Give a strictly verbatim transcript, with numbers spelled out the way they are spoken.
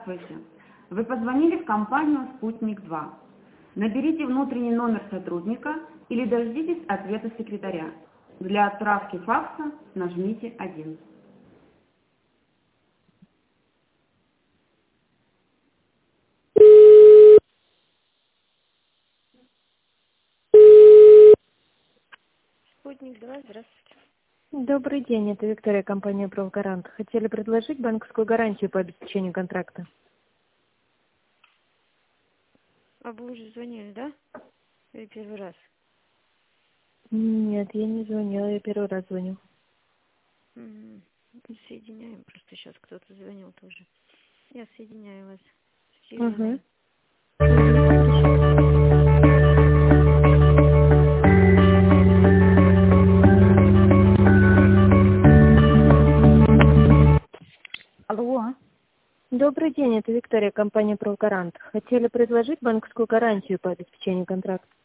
Здравствуйте. Вы позвонили в компанию «Спутник два». Наберите внутренний номер сотрудника или дождитесь ответа секретаря. Для отправки факса нажмите один. Спутник два, здравствуйте. Добрый день, это Виктория, компания «Правгарант». Хотели предложить банковскую гарантию по обеспечению контракта. А вы уже звонили, да? Или первый раз? Нет, я не звонила, я первый раз звоню. М, Соединяем, просто сейчас кто-то звонил тоже. Я соединяю вас. Угу. Соединяю. Алло. Добрый день, это Виктория, компания «Правгарант». Хотели предложить банковскую гарантию по обеспечению контракта.